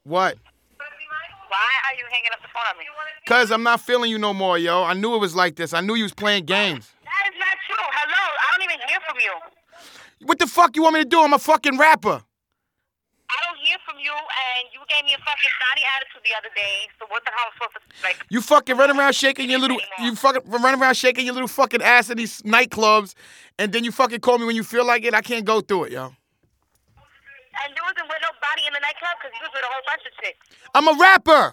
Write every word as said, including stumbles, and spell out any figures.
What? Why are you hanging up the phone on me? Cause I'm not feeling you no more, yo. I knew it was like this. I knew you was playing games. That is not true. Hello, I don't even hear from you. What the fuck you want me to do? I'm a fucking rapper. I don't hear from you, and you gave me a fucking snotty attitude the other day. So what the hell am I supposed to like? You fucking run around shaking your little, you fucking run around shaking your little fucking ass in these nightclubs, and then you fucking call me when you feel like it. I can't go through it, yo. And you wasn't with nobody in the nightclub because you was with a whole bunch of chicks. I'm a rapper.